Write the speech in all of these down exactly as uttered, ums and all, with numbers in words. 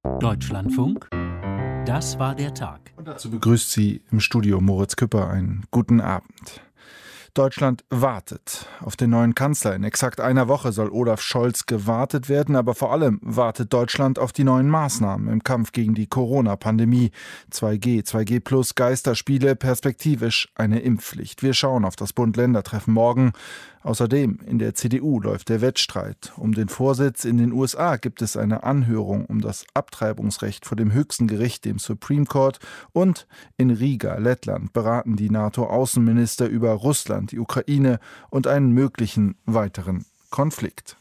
Deutschlandfunk, das war der Tag. Und dazu begrüßt Sie im Studio Moritz Küpper. Einen guten Abend. Deutschland wartet auf den neuen Kanzler. In exakt einer Woche soll Olaf Scholz gewartet werden, aber vor allem wartet Deutschland auf die neuen Maßnahmen im Kampf gegen die Corona-Pandemie. zwei G, zwei G plus, Geisterspiele, perspektivisch eine Impfpflicht. Wir schauen auf das Bund-Länder-Treffen morgen. Außerdem in der C D U läuft der Wettstreit. Um den Vorsitz in den U S A gibt es eine Anhörung um das Abtreibungsrecht vor dem höchsten Gericht, dem Supreme Court. Und in Riga, Lettland, beraten die NATO-Außenminister über Russland, die Ukraine und einen möglichen weiteren Konflikt.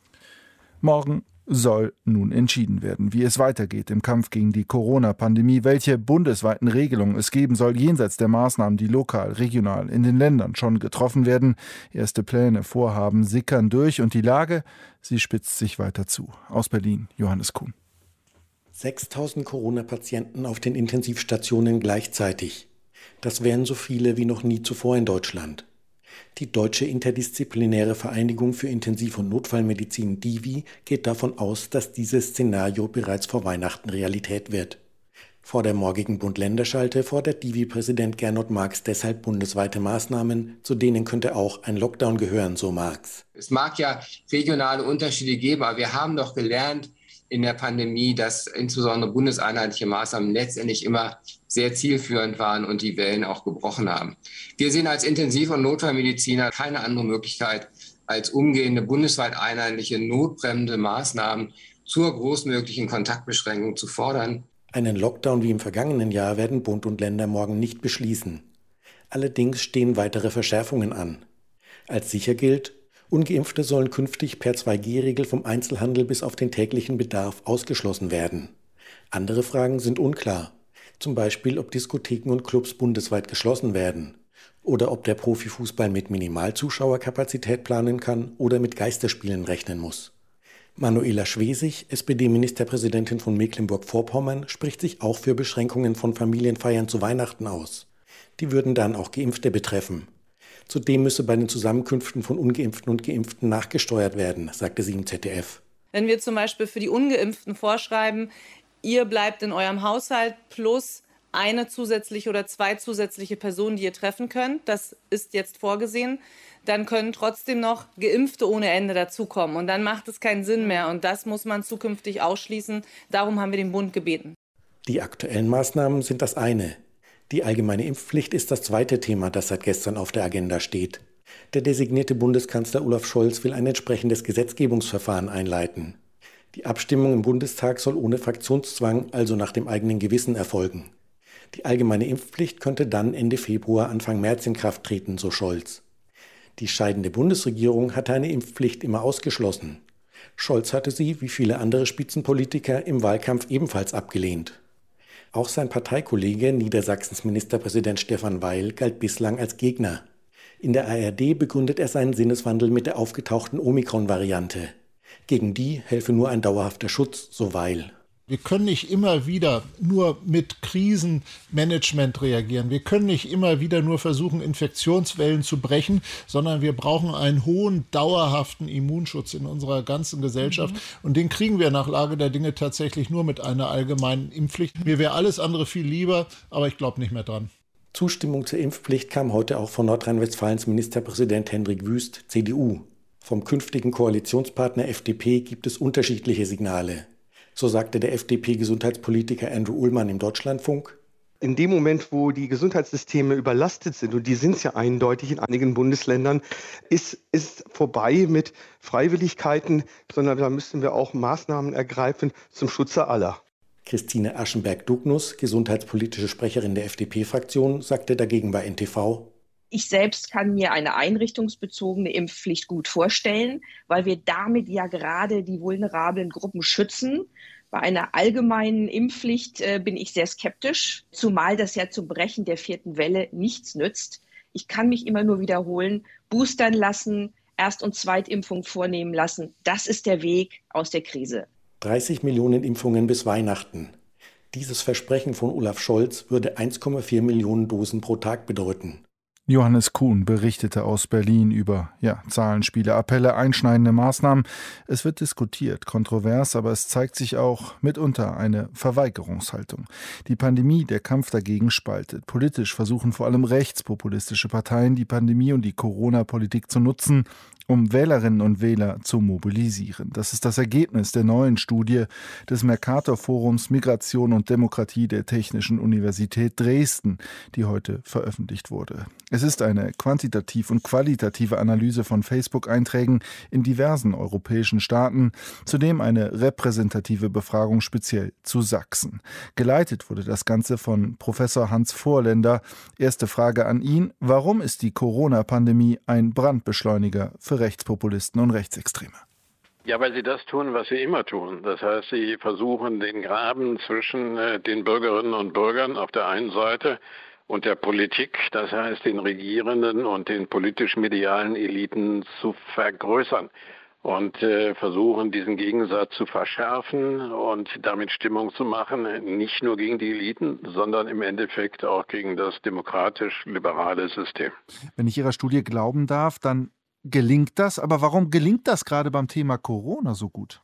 Morgen soll nun entschieden werden, wie es weitergeht im Kampf gegen die Corona-Pandemie, welche bundesweiten Regelungen es geben soll, jenseits der Maßnahmen, die lokal, regional in den Ländern schon getroffen werden. Erste Pläne, Vorhaben sickern durch und die Lage, sie spitzt sich weiter zu. Aus Berlin, Johannes Kuhn. sechstausend Corona-Patienten auf den Intensivstationen gleichzeitig. Das wären so viele wie noch nie zuvor in Deutschland. Die Deutsche Interdisziplinäre Vereinigung für Intensiv- und Notfallmedizin D I V I geht davon aus, dass dieses Szenario bereits vor Weihnachten Realität wird. Vor der morgigen Bund-Länder-Schalte fordert D I V I-Präsident Gernot Marx deshalb bundesweite Maßnahmen, zu denen könnte auch ein Lockdown gehören, so Marx. Es mag ja regionale Unterschiede geben, aber wir haben doch gelernt in der Pandemie, dass insbesondere bundeseinheitliche Maßnahmen letztendlich immer sehr zielführend waren und die Wellen auch gebrochen haben. Wir sehen als Intensiv- und Notfallmediziner keine andere Möglichkeit, als umgehende bundesweit einheitliche notbremsende Maßnahmen zur großmöglichen Kontaktbeschränkung zu fordern. Einen Lockdown wie im vergangenen Jahr werden Bund und Länder morgen nicht beschließen. Allerdings stehen weitere Verschärfungen an. Als sicher gilt, Ungeimpfte sollen künftig per zwei G Regel vom Einzelhandel bis auf den täglichen Bedarf ausgeschlossen werden. Andere Fragen sind unklar. Zum Beispiel, ob Diskotheken und Clubs bundesweit geschlossen werden. Oder ob der Profifußball mit Minimalzuschauerkapazität planen kann oder mit Geisterspielen rechnen muss. Manuela Schwesig, S P D-Ministerpräsidentin von Mecklenburg-Vorpommern, spricht sich auch für Beschränkungen von Familienfeiern zu Weihnachten aus. Die würden dann auch Geimpfte betreffen. Zudem müsse bei den Zusammenkünften von Ungeimpften und Geimpften nachgesteuert werden, sagte sie im Z D F. Wenn wir zum Beispiel für die Ungeimpften vorschreiben, ihr bleibt in eurem Haushalt plus eine zusätzliche oder zwei zusätzliche Personen, die ihr treffen könnt, das ist jetzt vorgesehen, dann können trotzdem noch Geimpfte ohne Ende dazukommen. Und dann macht es keinen Sinn mehr. Und das muss man zukünftig ausschließen. Darum haben wir den Bund gebeten. Die aktuellen Maßnahmen sind das eine. Die allgemeine Impfpflicht ist das zweite Thema, das seit gestern auf der Agenda steht. Der designierte Bundeskanzler Olaf Scholz will ein entsprechendes Gesetzgebungsverfahren einleiten. Die Abstimmung im Bundestag soll ohne Fraktionszwang, also nach dem eigenen Gewissen, erfolgen. Die allgemeine Impfpflicht könnte dann Ende Februar, Anfang März in Kraft treten, so Scholz. Die scheidende Bundesregierung hatte eine Impfpflicht immer ausgeschlossen. Scholz hatte sie, wie viele andere Spitzenpolitiker, im Wahlkampf ebenfalls abgelehnt. Auch sein Parteikollege, Niedersachsens Ministerpräsident Stefan Weil, galt bislang als Gegner. In der A R D begründet er seinen Sinneswandel mit der aufgetauchten Omikron-Variante. Gegen die helfe nur ein dauerhafter Schutz, so Weil. Wir können nicht immer wieder nur mit Krisenmanagement reagieren. Wir können nicht immer wieder nur versuchen, Infektionswellen zu brechen, sondern wir brauchen einen hohen, dauerhaften Immunschutz in unserer ganzen Gesellschaft. Mhm. Und den kriegen wir nach Lage der Dinge tatsächlich nur mit einer allgemeinen Impfpflicht. Mir wäre alles andere viel lieber, aber ich glaube nicht mehr dran. Zustimmung zur Impfpflicht kam heute auch von Nordrhein-Westfalens Ministerpräsident Hendrik Wüst, C D U. Vom künftigen Koalitionspartner F D P gibt es unterschiedliche Signale. So sagte der F D P-Gesundheitspolitiker Andrew Ullmann im Deutschlandfunk. In dem Moment, wo die Gesundheitssysteme überlastet sind, und die sind es ja eindeutig in einigen Bundesländern, ist es vorbei mit Freiwilligkeiten, sondern da müssen wir auch Maßnahmen ergreifen zum Schutze aller. Christine Aschenberg-Dugnus, gesundheitspolitische Sprecherin der F D P-Fraktion, sagte dagegen bei N T V: Ich selbst kann mir eine einrichtungsbezogene Impfpflicht gut vorstellen, weil wir damit ja gerade die vulnerablen Gruppen schützen. Bei einer allgemeinen Impfpflicht äh, bin ich sehr skeptisch, zumal das ja zum Brechen der vierten Welle nichts nützt. Ich kann mich immer nur wiederholen, boostern lassen, Erst- und Zweitimpfung vornehmen lassen. Das ist der Weg aus der Krise. dreißig Millionen Impfungen bis Weihnachten. Dieses Versprechen von Olaf Scholz würde eins Komma vier Millionen Dosen pro Tag bedeuten. Johannes Kuhn berichtete aus Berlin über ja, Zahlenspiele, Appelle, einschneidende Maßnahmen. Es wird diskutiert, kontrovers, aber es zeigt sich auch mitunter eine Verweigerungshaltung. Die Pandemie, der Kampf dagegen spaltet. Politisch versuchen vor allem rechtspopulistische Parteien, die Pandemie und die Corona-Politik zu nutzen, um Wählerinnen und Wähler zu mobilisieren. Das ist das Ergebnis der neuen Studie des Mercator-Forums Migration und Demokratie der Technischen Universität Dresden, die heute veröffentlicht wurde. Es ist eine quantitativ und qualitative Analyse von Facebook-Einträgen in diversen europäischen Staaten, zudem eine repräsentative Befragung speziell zu Sachsen. Geleitet wurde das Ganze von Professor Hans Vorländer. Erste Frage an ihn: Warum ist die Corona-Pandemie ein Brandbeschleuniger für Rechtspopulisten und Rechtsextreme? Ja, weil sie das tun, was sie immer tun. Das heißt, sie versuchen, den Graben zwischen äh, den Bürgerinnen und Bürgern auf der einen Seite und der Politik, das heißt den Regierenden und den politisch-medialen Eliten, zu vergrößern und äh, versuchen, diesen Gegensatz zu verschärfen und damit Stimmung zu machen, nicht nur gegen die Eliten, sondern im Endeffekt auch gegen das demokratisch-liberale System. Wenn ich Ihrer Studie glauben darf, dann gelingt das. Aber warum gelingt das gerade beim Thema Corona so gut?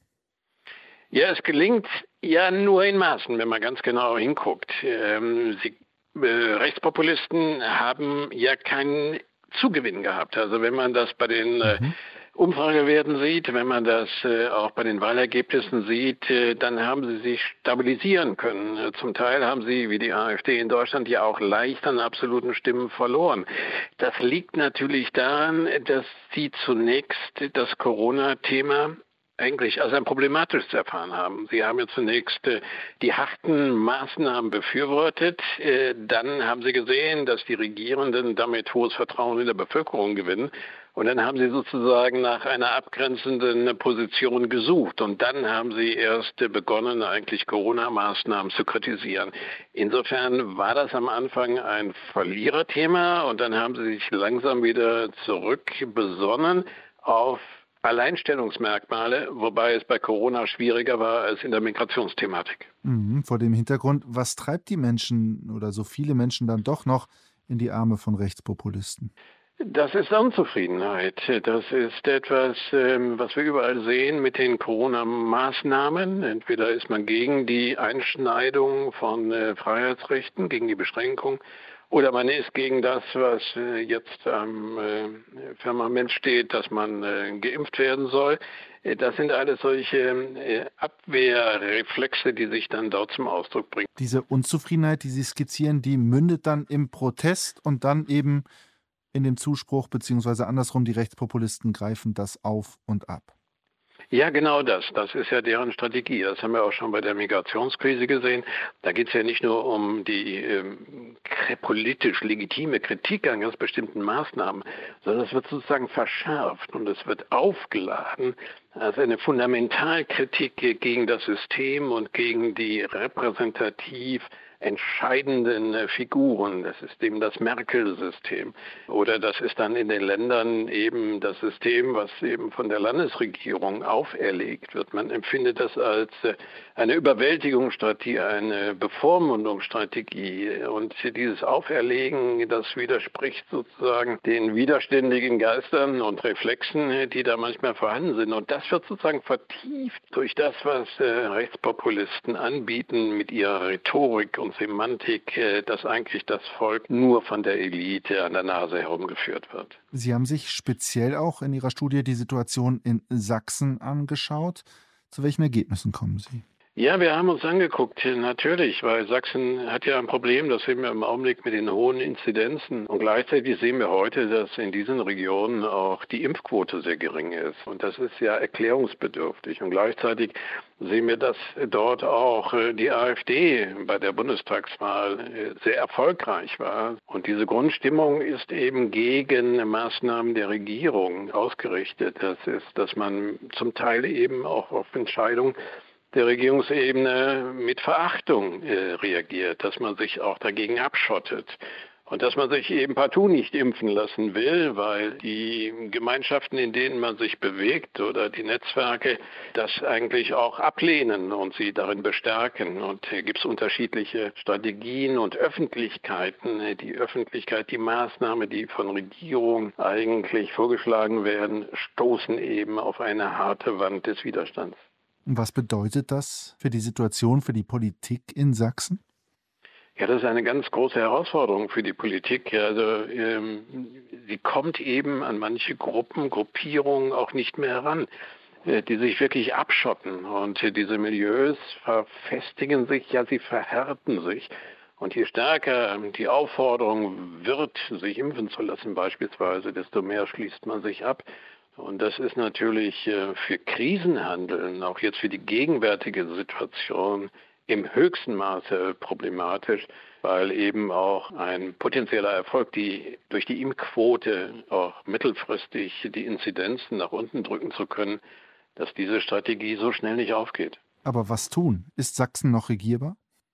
Ja, es gelingt ja nur in Maßen, wenn man ganz genau hinguckt. Ähm, sie, äh, Rechtspopulisten haben ja keinen Zugewinn gehabt. Also wenn man das bei den äh, mhm. Umfragewerten sieht, wenn man das äh, auch bei den Wahlergebnissen sieht, äh, dann haben sie sich stabilisieren können. Äh, zum Teil haben sie, wie die AfD in Deutschland, ja auch leicht an absoluten Stimmen verloren. Das liegt natürlich daran, dass sie zunächst das Corona-Thema eigentlich als ein problematisches erfahren haben. Sie haben ja zunächst äh, die harten Maßnahmen befürwortet. Äh, dann haben sie gesehen, dass die Regierenden damit hohes Vertrauen in der Bevölkerung gewinnen. Und dann haben sie sozusagen nach einer abgrenzenden Position gesucht. Und dann haben sie erst begonnen, eigentlich Corona-Maßnahmen zu kritisieren. Insofern war das am Anfang ein Verliererthema. Und dann haben sie sich langsam wieder zurückbesonnen auf Alleinstellungsmerkmale, wobei es bei Corona schwieriger war als in der Migrationsthematik. Mhm, vor dem Hintergrund, was treibt die Menschen oder so viele Menschen dann doch noch in die Arme von Rechtspopulisten? Das ist Unzufriedenheit. Das ist etwas, was wir überall sehen mit den Corona-Maßnahmen. Entweder ist man gegen die Einschneidung von Freiheitsrechten, gegen die Beschränkung, oder man ist gegen das, was jetzt am Firmament steht, dass man geimpft werden soll. Das sind alles solche Abwehrreflexe, die sich dann dort zum Ausdruck bringen. Diese Unzufriedenheit, die Sie skizzieren, die mündet dann im Protest und dann eben in dem Zuspruch, beziehungsweise andersrum, die Rechtspopulisten greifen das auf und ab. Ja, genau das. Das ist ja deren Strategie. Das haben wir auch schon bei der Migrationskrise gesehen. Da geht es ja nicht nur um die ähm, politisch legitime Kritik an ganz bestimmten Maßnahmen, sondern es wird sozusagen verschärft und es wird aufgeladen als eine Fundamentalkritik gegen das System und gegen die repräsentativ entscheidenden Figuren. Das ist eben das Merkel-System. Oder das ist dann in den Ländern eben das System, was eben von der Landesregierung auferlegt wird. Man empfindet das als eine Überwältigungsstrategie, eine Bevormundungsstrategie. Und dieses Auferlegen, das widerspricht sozusagen den widerständigen Geistern und Reflexen, die da manchmal vorhanden sind. Und das wird sozusagen vertieft durch das, was Rechtspopulisten anbieten mit ihrer Rhetorik und Semantik, dass eigentlich das Volk nur von der Elite an der Nase herumgeführt wird. Sie haben sich speziell auch in Ihrer Studie die Situation in Sachsen angeschaut. Zu welchen Ergebnissen kommen Sie? Ja, wir haben uns angeguckt, natürlich, weil Sachsen hat ja ein Problem, das sehen wir im Augenblick mit den hohen Inzidenzen. Und gleichzeitig sehen wir heute, dass in diesen Regionen auch die Impfquote sehr gering ist. Und das ist ja erklärungsbedürftig. Und gleichzeitig sehen wir, dass dort auch die AfD bei der Bundestagswahl sehr erfolgreich war. Und diese Grundstimmung ist eben gegen Maßnahmen der Regierung ausgerichtet. Das ist, dass man zum Teil eben auch auf Entscheidungen der Regierungsebene mit Verachtung äh, reagiert, dass man sich auch dagegen abschottet. Und dass man sich eben partout nicht impfen lassen will, weil die Gemeinschaften, in denen man sich bewegt oder die Netzwerke das eigentlich auch ablehnen und sie darin bestärken. Und hier gibt es unterschiedliche Strategien und Öffentlichkeiten. Die Öffentlichkeit, die Maßnahmen, die von Regierung eigentlich vorgeschlagen werden, stoßen eben auf eine harte Wand des Widerstands. Und was bedeutet das für die Situation, für die Politik in Sachsen? Ja, das ist eine ganz große Herausforderung für die Politik. Also ähm, sie kommt eben an manche Gruppen, Gruppierungen auch nicht mehr heran, äh, die sich wirklich abschotten. Und äh, diese Milieus verfestigen sich, ja, sie verhärten sich. Und je stärker die Aufforderung wird, sich impfen zu lassen beispielsweise, desto mehr schließt man sich ab. Und das ist natürlich äh, für Krisenhandeln, auch jetzt für die gegenwärtige Situation, im höchsten Maße problematisch, weil eben auch ein potenzieller Erfolg, die durch die Impfquote auch mittelfristig die Inzidenzen nach unten drücken zu können, dass diese Strategie so schnell nicht aufgeht. Aber was tun? Ist Sachsen noch regierbar?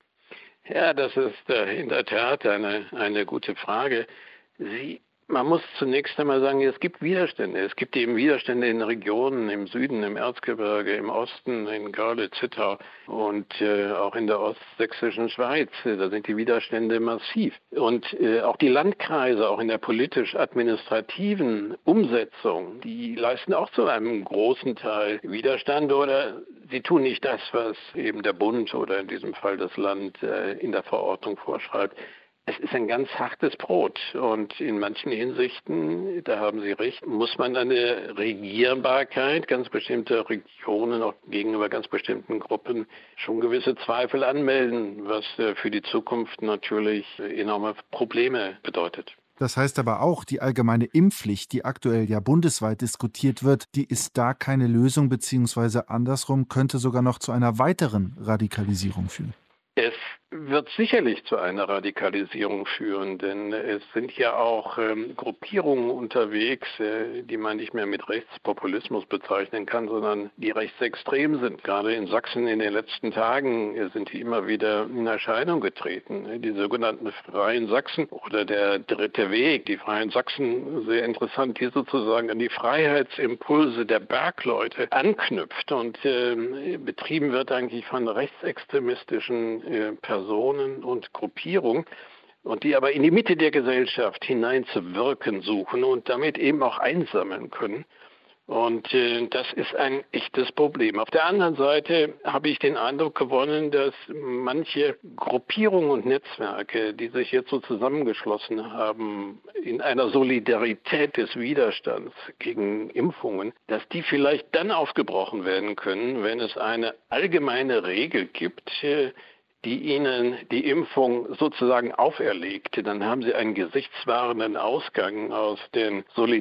Ja, das ist äh, in der Tat eine, eine gute Frage. Sie Man muss zunächst einmal sagen, es gibt Widerstände. Es gibt eben Widerstände in Regionen im Süden, im Erzgebirge, im Osten, in Görlitz, Zittau und äh, auch in der ostsächsischen Schweiz. Da sind die Widerstände massiv. Und äh, auch die Landkreise, auch in der politisch-administrativen Umsetzung, die leisten auch zu einem großen Teil Widerstand oder sie tun nicht das, was eben der Bund oder in diesem Fall das Land äh, in der Verordnung vorschreibt. Es ist ein ganz hartes Brot und in manchen Hinsichten, da haben Sie recht, muss man eine Regierbarkeit ganz bestimmter Regionen, auch gegenüber ganz bestimmten Gruppen, schon gewisse Zweifel anmelden, was für die Zukunft natürlich enorme Probleme bedeutet. Das heißt aber auch, die allgemeine Impfpflicht, die aktuell ja bundesweit diskutiert wird, die ist da keine Lösung, beziehungsweise andersrum könnte sogar noch zu einer weiteren Radikalisierung führen. Es wird sicherlich zu einer Radikalisierung führen, denn es sind ja auch ähm, Gruppierungen unterwegs, äh, die man nicht mehr mit Rechtspopulismus bezeichnen kann, sondern die rechtsextrem sind. Gerade in Sachsen in den letzten Tagen äh, sind die immer wieder in Erscheinung getreten. Die sogenannten Freien Sachsen oder der Dritte Weg, die Freien Sachsen, sehr interessant, die sozusagen an die Freiheitsimpulse der Bergleute anknüpft und äh, betrieben wird eigentlich von rechtsextremistischen äh, Personen und Gruppierungen und die aber in die Mitte der Gesellschaft hineinzuwirken suchen und damit eben auch einsammeln können. Und äh, das ist ein echtes Problem. Auf der anderen Seite habe ich den Eindruck gewonnen, dass manche Gruppierungen und Netzwerke, die sich jetzt so zusammengeschlossen haben, in einer Solidarität des Widerstands gegen Impfungen, dass die vielleicht dann aufgebrochen werden können, wenn es eine allgemeine Regel gibt, äh, die ihnen die Impfung sozusagen auferlegt, dann haben sie einen gesichtswahrenden Ausgang aus den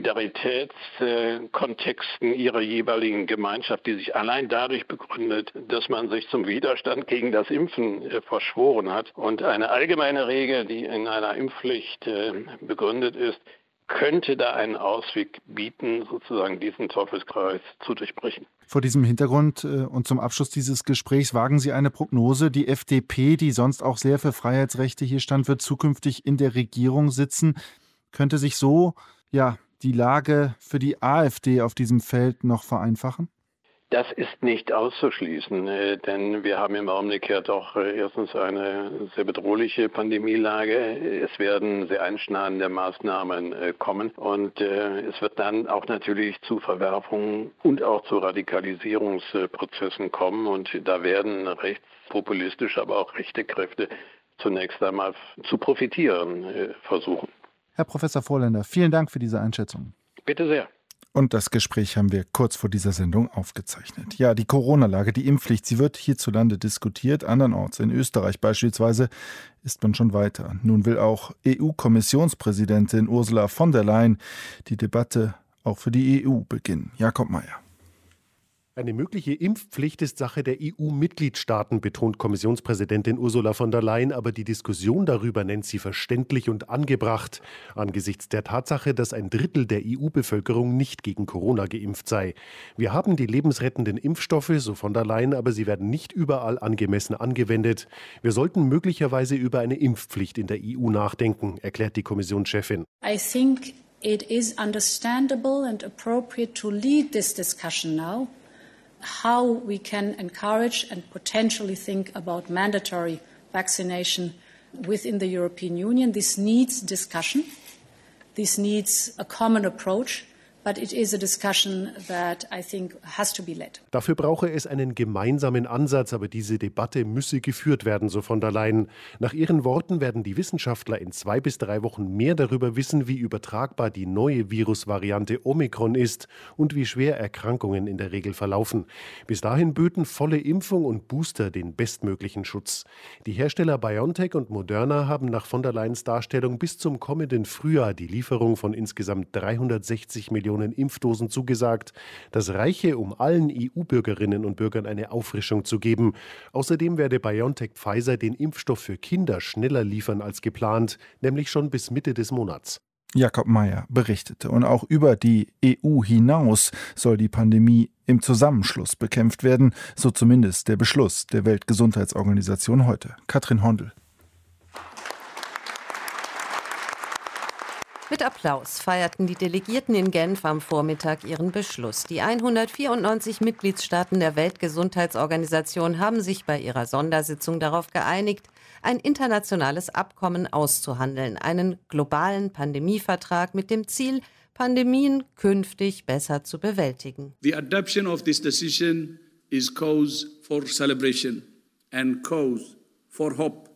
Solidaritätskontexten ihrer jeweiligen Gemeinschaft, die sich allein dadurch begründet, dass man sich zum Widerstand gegen das Impfen verschworen hat. Und eine allgemeine Regel, die in einer Impfpflicht begründet ist, könnte da einen Ausweg bieten, sozusagen diesen Teufelskreis zu durchbrechen. Vor diesem Hintergrund äh, und zum Abschluss dieses Gesprächs wagen Sie eine Prognose. Die F D P, die sonst auch sehr für Freiheitsrechte hier stand, wird zukünftig in der Regierung sitzen. Könnte sich so ja die Lage für die AfD auf diesem Feld noch vereinfachen? Das ist nicht auszuschließen, äh, denn wir haben im Augenblick ja doch äh, erstens eine sehr bedrohliche Pandemielage. Es werden sehr einschneidende Maßnahmen äh, kommen und äh, es wird dann auch natürlich zu Verwerfungen und auch zu Radikalisierungsprozessen kommen und da werden rechtspopulistische, aber auch rechte Kräfte zunächst einmal zu profitieren äh, versuchen. Herr Professor Vorländer, vielen Dank für diese Einschätzung. Bitte sehr. Und das Gespräch haben wir kurz vor dieser Sendung aufgezeichnet. Ja, die Corona-Lage, die Impfpflicht, sie wird hierzulande diskutiert. Andernorts, in Österreich beispielsweise, ist man schon weiter. Nun will auch E U-Kommissionspräsidentin Ursula von der Leyen die Debatte auch für die E U beginnen. Jakob Mayer. Eine mögliche Impfpflicht ist Sache der E U-Mitgliedstaaten, betont Kommissionspräsidentin Ursula von der Leyen, aber die Diskussion darüber nennt sie verständlich und angebracht, angesichts der Tatsache, dass ein Drittel der E U-Bevölkerung nicht gegen Corona geimpft sei. Wir haben die lebensrettenden Impfstoffe, so von der Leyen, aber sie werden nicht überall angemessen angewendet. Wir sollten möglicherweise über eine Impfpflicht in der E U nachdenken, erklärt die Kommissionschefin. I think it is understandable and appropriate to lead this discussion now. How we can encourage and potentially think about mandatory vaccination within the European Union. This needs discussion. This needs a common approach. But it is a discussion that I think has to be led. Dafür brauche es einen gemeinsamen Ansatz, aber diese Debatte müsse geführt werden, so von der Leyen. Nach ihren Worten werden die Wissenschaftler in zwei bis drei Wochen mehr darüber wissen, wie übertragbar die neue Virusvariante Omikron ist und wie schwer Erkrankungen in der Regel verlaufen. Bis dahin böten volle Impfung und Booster den bestmöglichen Schutz. Die Hersteller BioNTech und Moderna haben nach von der Leyens Darstellung bis zum kommenden Frühjahr die Lieferung von insgesamt dreihundertsechzig Millionen Impfdosen zugesagt. Das reiche, um allen E U-Bürgerinnen und Bürgern eine Auffrischung zu geben. Außerdem werde BioNTech Pfizer den Impfstoff für Kinder schneller liefern als geplant, nämlich schon bis Mitte des Monats. Jakob Mayer berichtete. Und auch über die E U hinaus soll die Pandemie im Zusammenschluss bekämpft werden, so zumindest der Beschluss der Weltgesundheitsorganisation heute. Katrin Hondel. Mit Applaus feierten die Delegierten in Genf am Vormittag ihren Beschluss. Die hundertvierundneunzig Mitgliedstaaten der Weltgesundheitsorganisation haben sich bei ihrer Sondersitzung darauf geeinigt, ein internationales Abkommen auszuhandeln, einen globalen Pandemievertrag mit dem Ziel, Pandemien künftig besser zu bewältigen. The adoption of this decision is cause for celebration and cause for hope.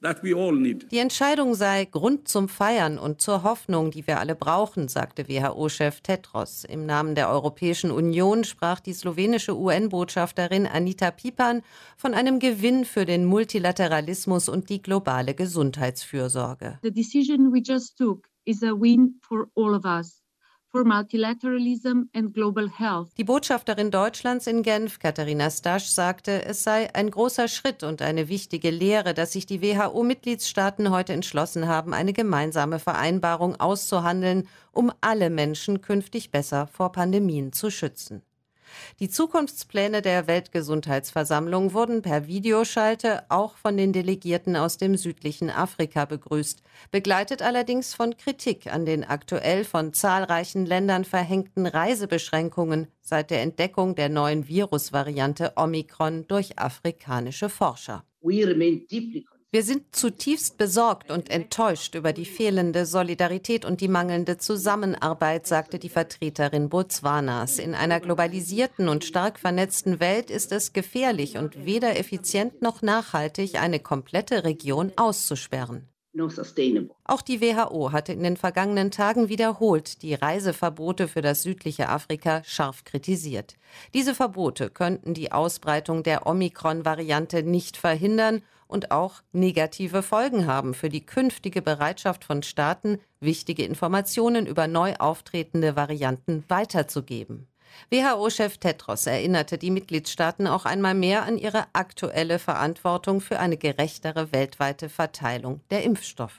Die Entscheidung sei Grund zum Feiern und zur Hoffnung, die wir alle brauchen, sagte W H O-Chef Tedros. Im Namen der Europäischen Union sprach die slowenische U N-Botschafterin Anita Pipan von einem Gewinn für den Multilateralismus und die globale Gesundheitsfürsorge. The decision we just took is a win for all of us. For multilateralism and global health. Die Botschafterin Deutschlands in Genf, Katharina Stasch, sagte, es sei ein großer Schritt und eine wichtige Lehre, dass sich die W H O-Mitgliedstaaten heute entschlossen haben, eine gemeinsame Vereinbarung auszuhandeln, um alle Menschen künftig besser vor Pandemien zu schützen. Die Zukunftspläne der Weltgesundheitsversammlung wurden per Videoschalte auch von den Delegierten aus dem südlichen Afrika begrüßt, begleitet allerdings von Kritik an den aktuell von zahlreichen Ländern verhängten Reisebeschränkungen seit der Entdeckung der neuen Virusvariante Omikron durch afrikanische Forscher. We remain deeply Wir sind zutiefst besorgt und enttäuscht über die fehlende Solidarität und die mangelnde Zusammenarbeit, sagte die Vertreterin Botswanas. In einer globalisierten und stark vernetzten Welt ist es gefährlich und weder effizient noch nachhaltig, eine komplette Region auszusperren. No sustainable. Auch die W H O hatte in den vergangenen Tagen wiederholt die Reiseverbote für das südliche Afrika scharf kritisiert. Diese Verbote könnten die Ausbreitung der Omikron-Variante nicht verhindern und auch negative Folgen haben für die künftige Bereitschaft von Staaten, wichtige Informationen über neu auftretende Varianten weiterzugeben. W H O-Chef Tedros erinnerte die Mitgliedstaaten auch einmal mehr an ihre aktuelle Verantwortung für eine gerechtere weltweite Verteilung der Impfstoffe.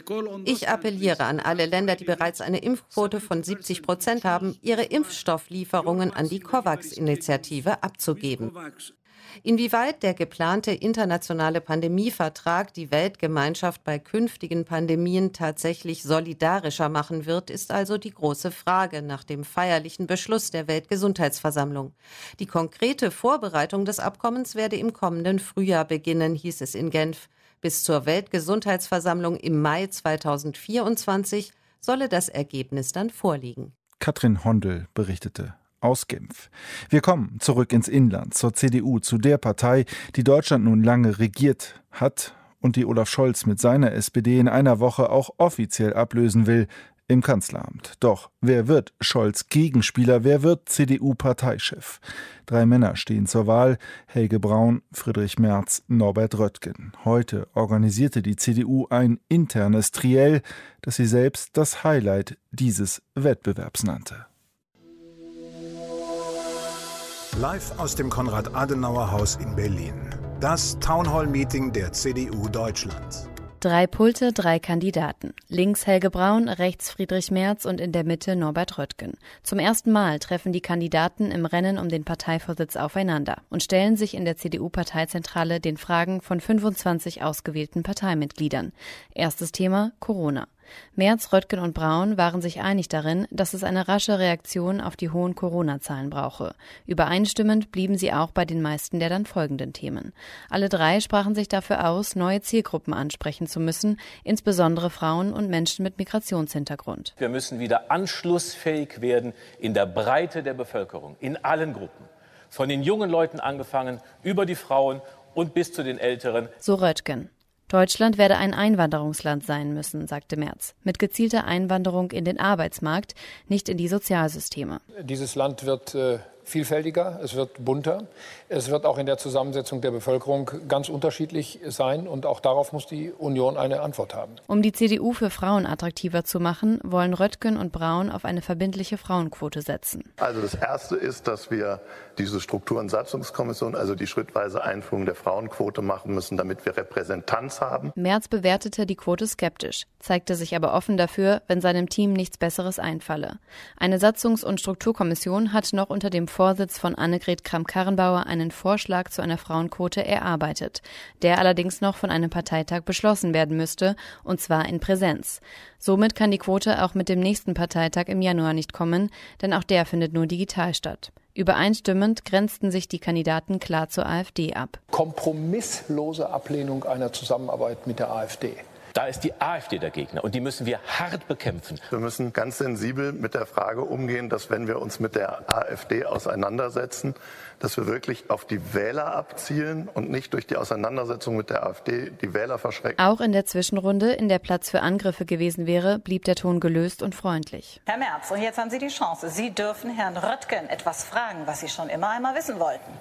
Ich appelliere an alle Länder, die bereits eine Impfquote von siebzig Prozent haben, ihre Impfstofflieferungen an die COVAX-Initiative abzugeben. Inwieweit der geplante internationale Pandemievertrag die Weltgemeinschaft bei künftigen Pandemien tatsächlich solidarischer machen wird, ist also die große Frage nach dem feierlichen Beschluss der Weltgesundheitsversammlung. Die konkrete Vorbereitung des Abkommens werde im kommenden Frühjahr beginnen, hieß es in Genf. Bis zur Weltgesundheitsversammlung im Mai zweitausendvierundzwanzig solle das Ergebnis dann vorliegen. Katrin Hondel berichtete aus Genf. Wir kommen zurück ins Inland, zur C D U, zu der Partei, die Deutschland nun lange regiert hat und die Olaf Scholz mit seiner S P D in einer Woche auch offiziell ablösen will im Kanzleramt. Doch wer wird Scholz Gegenspieler, wer wird C D U-Parteichef? Drei Männer stehen zur Wahl: Helge Braun, Friedrich Merz, Norbert Röttgen. Heute organisierte die C D U ein internes Triell, das sie selbst das Highlight dieses Wettbewerbs nannte. Live aus dem Konrad-Adenauer-Haus in Berlin. Das Townhall-Meeting der C D U Deutschlands. Drei Pulte, drei Kandidaten. Links Helge Braun, rechts Friedrich Merz und in der Mitte Norbert Röttgen. Zum ersten Mal treffen die Kandidaten im Rennen um den Parteivorsitz aufeinander und stellen sich in der C D U-Parteizentrale den Fragen von fünfundzwanzig ausgewählten Parteimitgliedern. Erstes Thema: Corona. Merz, Röttgen und Braun waren sich einig darin, dass es eine rasche Reaktion auf die hohen Corona-Zahlen brauche. Übereinstimmend blieben sie auch bei den meisten der dann folgenden Themen. Alle drei sprachen sich dafür aus, neue Zielgruppen ansprechen zu müssen, insbesondere Frauen und Menschen mit Migrationshintergrund. Wir müssen wieder anschlussfähig werden in der Breite der Bevölkerung, in allen Gruppen. Von den jungen Leuten angefangen, über die Frauen und bis zu den Älteren. So Röttgen. Deutschland werde ein Einwanderungsland sein müssen, sagte Merz, mit gezielter Einwanderung in den Arbeitsmarkt, nicht in die Sozialsysteme. Dieses Land wird äh, vielfältiger, es wird bunter, es wird auch in der Zusammensetzung der Bevölkerung ganz unterschiedlich sein und auch darauf muss die Union eine Antwort haben. Um die C D U für Frauen attraktiver zu machen, wollen Röttgen und Braun auf eine verbindliche Frauenquote setzen. Also das Erste ist, dass wir diese Struktur- und Satzungskommission, also die schrittweise Einführung der Frauenquote machen müssen, damit wir Repräsentanz haben. Merz bewertete die Quote skeptisch, zeigte sich aber offen dafür, wenn seinem Team nichts Besseres einfalle. Eine Satzungs- und Strukturkommission hat noch unter dem Vorsitz von Annegret Kramp-Karrenbauer einen Vorschlag zu einer Frauenquote erarbeitet, der allerdings noch von einem Parteitag beschlossen werden müsste, und zwar in Präsenz. Somit kann die Quote auch mit dem nächsten Parteitag im Januar nicht kommen, denn auch der findet nur digital statt. Übereinstimmend grenzten sich die Kandidaten klar zur AfD ab. Kompromisslose Ablehnung einer Zusammenarbeit mit der AfD. Da ist die AfD der Gegner und die müssen wir hart bekämpfen. Wir müssen ganz sensibel mit der Frage umgehen, dass wenn wir uns mit der AfD auseinandersetzen, dass wir wirklich auf die Wähler abzielen und nicht durch die Auseinandersetzung mit der AfD die Wähler verschrecken. Auch in der Zwischenrunde, in der Platz für Angriffe gewesen wäre, blieb der Ton gelöst und freundlich. Herr Merz, und jetzt haben Sie die Chance. Sie dürfen Herrn Röttgen etwas fragen, was Sie schon immer einmal wissen wollten.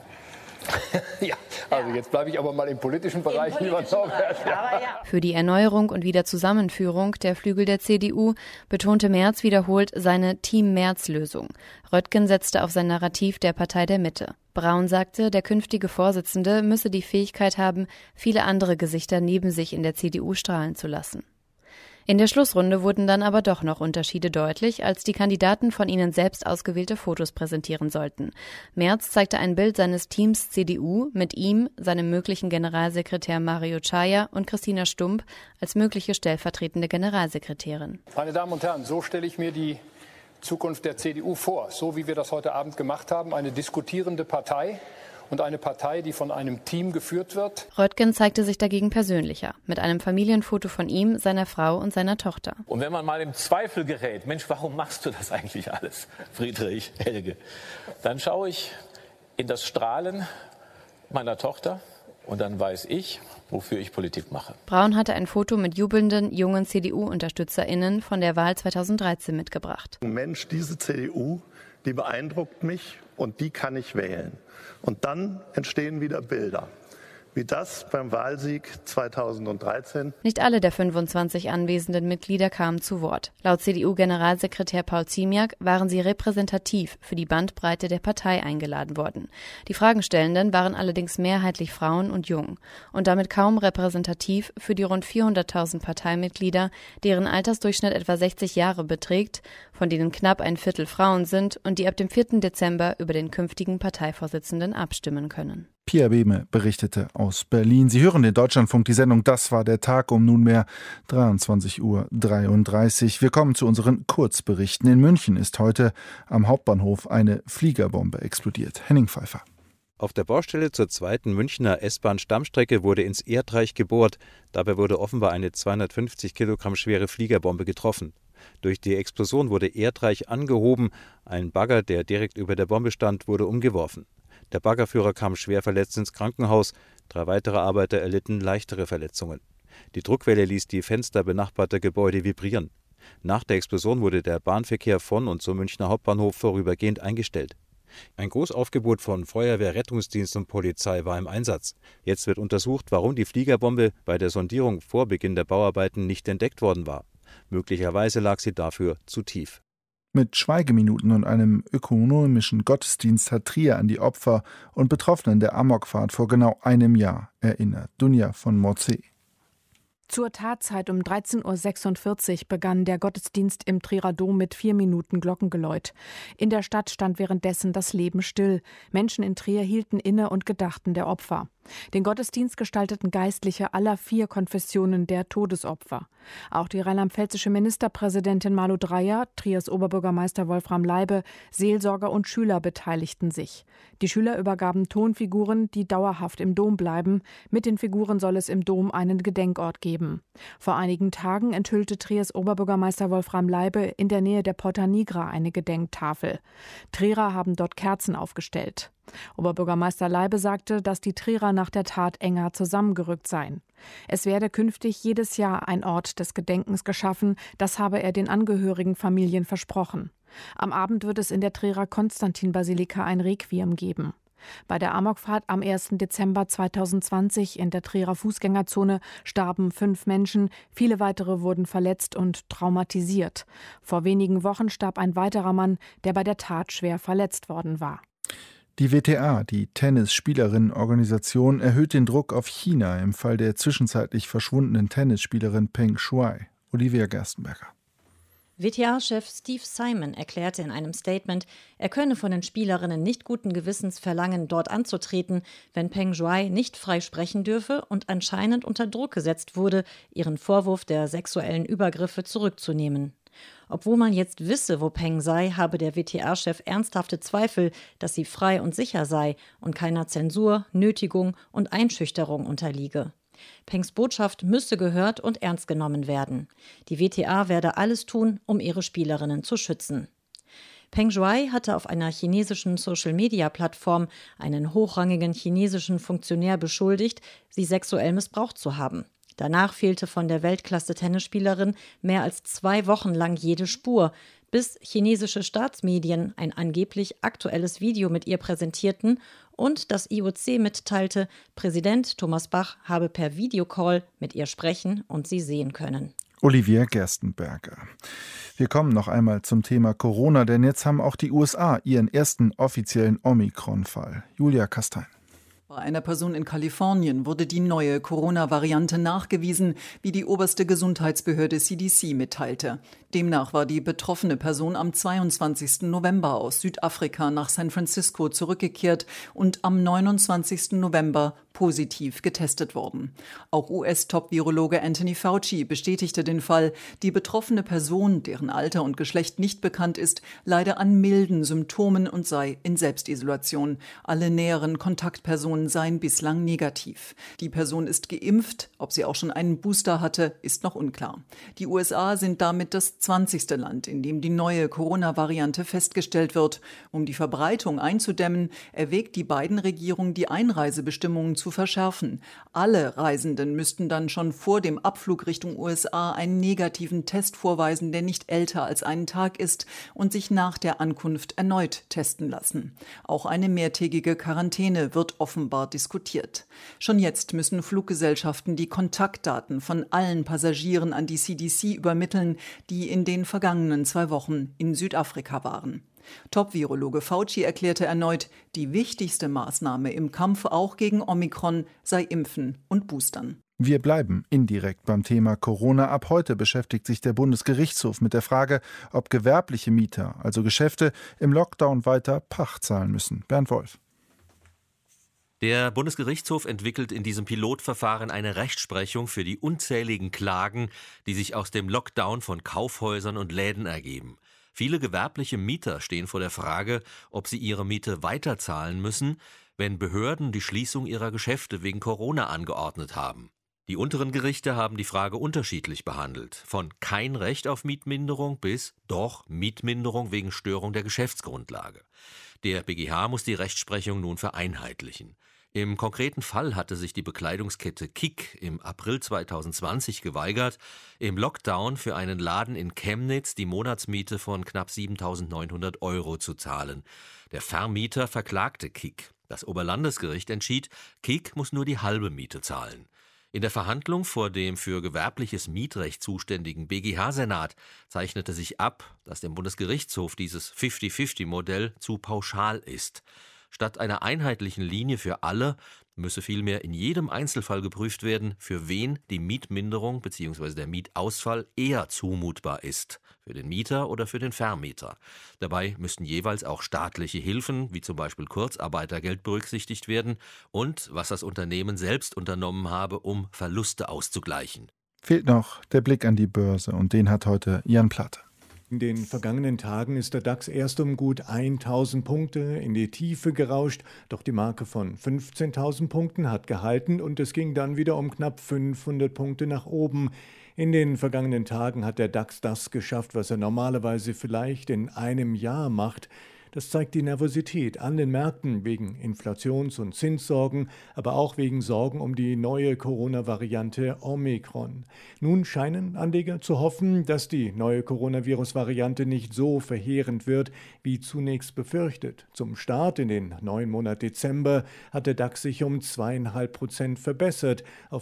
Ja, also jetzt bleibe ich aber mal im politischen Bereich, lieber Norbert. Ja. Für die Erneuerung und Wiederzusammenführung der Flügel der C D U betonte Merz wiederholt seine Team-Merz-Lösung. Röttgen setzte auf sein Narrativ der Partei der Mitte. Braun sagte, der künftige Vorsitzende müsse die Fähigkeit haben, viele andere Gesichter neben sich in der C D U strahlen zu lassen. In der Schlussrunde wurden dann aber doch noch Unterschiede deutlich, als die Kandidaten von ihnen selbst ausgewählte Fotos präsentieren sollten. Merz zeigte ein Bild seines Teams C D U mit ihm, seinem möglichen Generalsekretär Mario Chaya und Christina Stump als mögliche stellvertretende Generalsekretärin. Meine Damen und Herren, so stelle ich mir die Zukunft der C D U vor, so wie wir das heute Abend gemacht haben, eine diskutierende Partei. Und eine Partei, die von einem Team geführt wird. Röttgen zeigte sich dagegen persönlicher, mit einem Familienfoto von ihm, seiner Frau und seiner Tochter. Und wenn man mal im Zweifel gerät, Mensch, warum machst du das eigentlich alles, Friedrich, Helge? Dann schaue ich in das Strahlen meiner Tochter und dann weiß ich, wofür ich Politik mache. Braun hatte ein Foto mit jubelnden, jungen C D U-UnterstützerInnen von der Wahl zweitausenddreizehn mitgebracht. Mensch, diese C D U, die beeindruckt mich und die kann ich wählen. Und dann entstehen wieder Bilder, wie das beim Wahlsieg zweitausenddreizehn. Nicht alle der fünfundzwanzig anwesenden Mitglieder kamen zu Wort. Laut C D U-Generalsekretär Paul Ziemiak waren sie repräsentativ für die Bandbreite der Partei eingeladen worden. Die Fragenstellenden waren allerdings mehrheitlich Frauen und jung und damit kaum repräsentativ für die rund vierhunderttausend Parteimitglieder, deren Altersdurchschnitt etwa sechzig Jahre beträgt, von denen knapp ein Viertel Frauen sind und die ab dem vierten Dezember über den künftigen Parteivorsitzenden abstimmen können. Pia Behme berichtete aus Berlin. Sie hören den Deutschlandfunk, die Sendung Das war der Tag um nunmehr dreiundzwanzig Uhr dreiunddreißig. Wir kommen zu unseren Kurzberichten. In München ist heute am Hauptbahnhof eine Fliegerbombe explodiert. Henning Pfeiffer. Auf der Baustelle zur zweiten Münchner S-Bahn-Stammstrecke wurde ins Erdreich gebohrt. Dabei wurde offenbar eine zweihundertfünfzig Kilogramm schwere Fliegerbombe getroffen. Durch die Explosion wurde Erdreich angehoben. Ein Bagger, der direkt über der Bombe stand, wurde umgeworfen. Der Baggerführer kam schwer verletzt ins Krankenhaus. Drei weitere Arbeiter erlitten leichtere Verletzungen. Die Druckwelle ließ die Fenster benachbarter Gebäude vibrieren. Nach der Explosion wurde der Bahnverkehr von und zum Münchner Hauptbahnhof vorübergehend eingestellt. Ein Großaufgebot von Feuerwehr, Rettungsdienst und Polizei war im Einsatz. Jetzt wird untersucht, warum die Fliegerbombe bei der Sondierung vor Beginn der Bauarbeiten nicht entdeckt worden war. Möglicherweise lag sie dafür zu tief. Mit Schweigeminuten und einem ökonomischen Gottesdienst hat Trier an die Opfer und Betroffenen der Amokfahrt vor genau einem Jahr erinnert. Dunja von Morzee. Zur Tatzeit um dreizehn Uhr sechsundvierzig begann der Gottesdienst im Trierer Dom mit vier Minuten Glockengeläut. In der Stadt stand währenddessen das Leben still. Menschen in Trier hielten inne und gedachten der Opfer. Den Gottesdienst gestalteten Geistliche aller vier Konfessionen der Todesopfer. Auch die rheinland-pfälzische Ministerpräsidentin Malu Dreyer, Triers Oberbürgermeister Wolfram Leibe, Seelsorger und Schüler beteiligten sich. Die Schüler übergaben Tonfiguren, die dauerhaft im Dom bleiben. Mit den Figuren soll es im Dom einen Gedenkort geben. Vor einigen Tagen enthüllte Triers Oberbürgermeister Wolfram Leibe in der Nähe der Porta Nigra eine Gedenktafel. Trierer haben dort Kerzen aufgestellt. Oberbürgermeister Leibe sagte, dass die Trierer nach der Tat enger zusammengerückt seien. Es werde künftig jedes Jahr ein Ort des Gedenkens geschaffen, das habe er den angehörigen Familien versprochen. Am Abend wird es in der Trierer Konstantin-Basilika ein Requiem geben. Bei der Amokfahrt am ersten Dezember zweitausendzwanzig in der Trierer Fußgängerzone starben fünf Menschen, viele weitere wurden verletzt und traumatisiert. Vor wenigen Wochen starb ein weiterer Mann, der bei der Tat schwer verletzt worden war. Die W T A, die Tennisspielerinnenorganisation, erhöht den Druck auf China im Fall der zwischenzeitlich verschwundenen Tennisspielerin Peng Shuai. Olivia Gerstenberger. W T A-Chef Steve Simon erklärte in einem Statement, er könne von den Spielerinnen nicht guten Gewissens verlangen, dort anzutreten, wenn Peng Shuai nicht frei sprechen dürfe und anscheinend unter Druck gesetzt wurde, ihren Vorwurf der sexuellen Übergriffe zurückzunehmen. Obwohl man jetzt wisse, wo Peng sei, habe der W T A-Chef ernsthafte Zweifel, dass sie frei und sicher sei und keiner Zensur, Nötigung und Einschüchterung unterliege. Pengs Botschaft müsse gehört und ernst genommen werden. Die W T A werde alles tun, um ihre Spielerinnen zu schützen. Peng Shuai hatte auf einer chinesischen Social-Media-Plattform einen hochrangigen chinesischen Funktionär beschuldigt, sie sexuell missbraucht zu haben. Danach fehlte von der Weltklasse-Tennisspielerin mehr als zwei Wochen lang jede Spur, bis chinesische Staatsmedien ein angeblich aktuelles Video mit ihr präsentierten und das I O C mitteilte, Präsident Thomas Bach habe per Videocall mit ihr sprechen und sie sehen können. Olivia Gerstenberger. Wir kommen noch einmal zum Thema Corona, denn jetzt haben auch die U S A ihren ersten offiziellen Omikron-Fall. Julia Kastein. Bei einer Person in Kalifornien wurde die neue Corona-Variante nachgewiesen, wie die oberste Gesundheitsbehörde C D C mitteilte. Demnach war die betroffene Person am zweiundzwanzigsten November aus Südafrika nach San Francisco zurückgekehrt und am neunundzwanzigsten November positiv getestet worden. Auch U S-Top-Virologe Anthony Fauci bestätigte den Fall. Die betroffene Person, deren Alter und Geschlecht nicht bekannt ist, leide an milden Symptomen und sei in Selbstisolation. Alle näheren Kontaktpersonen seien bislang negativ. Die Person ist geimpft. Ob sie auch schon einen Booster hatte, ist noch unklar. Die U S A sind damit das zwanzigste Land, in dem die neue Corona-Variante festgestellt wird. Um die Verbreitung einzudämmen, erwägt die Biden-Regierung, die Einreisebestimmungen zu verschärfen. Alle Reisenden müssten dann schon vor dem Abflug Richtung U S A einen negativen Test vorweisen, der nicht älter als einen Tag ist, und sich nach der Ankunft erneut testen lassen. Auch eine mehrtägige Quarantäne wird offenbar diskutiert. Schon jetzt müssen Fluggesellschaften die Kontaktdaten von allen Passagieren an die C D C übermitteln, die in den vergangenen zwei Wochen in Südafrika waren. Top-Virologe Fauci erklärte erneut, die wichtigste Maßnahme im Kampf auch gegen Omikron sei Impfen und Boostern. Wir bleiben indirekt beim Thema Corona. Ab heute beschäftigt sich der Bundesgerichtshof mit der Frage, ob gewerbliche Mieter, also Geschäfte, im Lockdown weiter Pacht zahlen müssen. Bernd Wolf. Der Bundesgerichtshof entwickelt in diesem Pilotverfahren eine Rechtsprechung für die unzähligen Klagen, die sich aus dem Lockdown von Kaufhäusern und Läden ergeben. Viele gewerbliche Mieter stehen vor der Frage, ob sie ihre Miete weiterzahlen müssen, wenn Behörden die Schließung ihrer Geschäfte wegen Corona angeordnet haben. Die unteren Gerichte haben die Frage unterschiedlich behandelt, von kein Recht auf Mietminderung bis doch Mietminderung wegen Störung der Geschäftsgrundlage. Der B G H muss die Rechtsprechung nun vereinheitlichen. Im konkreten Fall hatte sich die Bekleidungskette Kick im April zweitausendzwanzig geweigert, im Lockdown für einen Laden in Chemnitz die Monatsmiete von knapp siebentausendneunhundert Euro zu zahlen. Der Vermieter verklagte Kick. Das Oberlandesgericht entschied, Kick muss nur die halbe Miete zahlen. In der Verhandlung vor dem für gewerbliches Mietrecht zuständigen B G H-Senat zeichnete sich ab, dass dem Bundesgerichtshof dieses fünfzig fünfzig-Modell zu pauschal ist. Statt einer einheitlichen Linie für alle müsse vielmehr in jedem Einzelfall geprüft werden, für wen die Mietminderung bzw. der Mietausfall eher zumutbar ist, für den Mieter oder für den Vermieter. Dabei müssten jeweils auch staatliche Hilfen, wie zum Beispiel Kurzarbeitergeld, berücksichtigt werden und was das Unternehmen selbst unternommen habe, um Verluste auszugleichen. Fehlt noch der Blick an die Börse und den hat heute Jan Platte. In den vergangenen Tagen ist der DAX erst um gut tausend Punkte in die Tiefe gerauscht, doch die Marke von fünfzehntausend Punkten hat gehalten und es ging dann wieder um knapp fünfhundert Punkte nach oben. In den vergangenen Tagen hat der DAX das geschafft, was er normalerweise vielleicht in einem Jahr macht. Das zeigt die Nervosität an den Märkten wegen Inflations- und Zinssorgen, aber auch wegen Sorgen um die neue Corona-Variante Omikron. Nun scheinen Anleger zu hoffen, dass die neue Coronavirus-Variante nicht so verheerend wird, wie zunächst befürchtet. Zum Start in den neuen Monat Dezember hat der DAX sich um zwei Komma fünf Prozent verbessert auf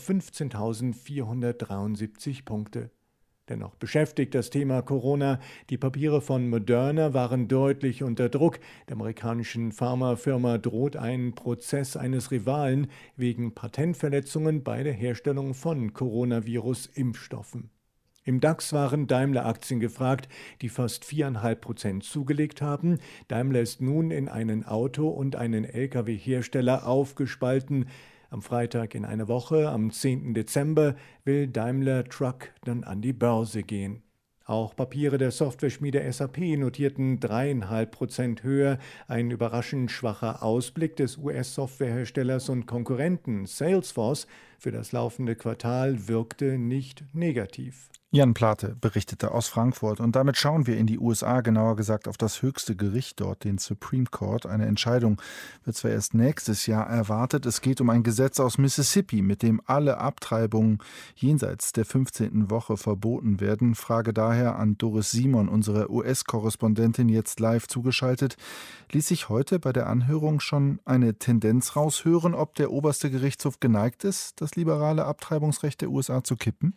fünfzehntausendvierhundertdreiundsiebzig Punkte. Dennoch beschäftigt das Thema Corona. Die Papiere von Moderna waren deutlich unter Druck. Der amerikanischen Pharmafirma droht ein Prozess eines Rivalen wegen Patentverletzungen bei der Herstellung von Coronavirus-Impfstoffen. Im DAX waren Daimler-Aktien gefragt, die fast vier Komma fünf Prozent zugelegt haben. Daimler ist nun in einen Auto- und einen L K W-Hersteller aufgespalten. Am Freitag in einer Woche, am zehnten Dezember, will Daimler Truck dann an die Börse gehen. Auch Papiere der Softwareschmiede S A P notierten drei Komma fünf Prozent höher. Ein überraschend schwacher Ausblick des U S-Softwareherstellers und Konkurrenten Salesforce für das laufende Quartal wirkte nicht negativ. Jan Plate berichtete aus Frankfurt. Und damit schauen wir in die U S A, genauer gesagt auf das höchste Gericht dort, den Supreme Court. Eine Entscheidung wird zwar erst nächstes Jahr erwartet. Es geht um ein Gesetz aus Mississippi, mit dem alle Abtreibungen jenseits der fünfzehnten Woche verboten werden. Frage daher an Doris Simon, unsere U S-Korrespondentin, jetzt live zugeschaltet. Ließ sich heute bei der Anhörung schon eine Tendenz raushören, ob der oberste Gerichtshof geneigt ist, das liberale Abtreibungsrecht der U S A zu kippen?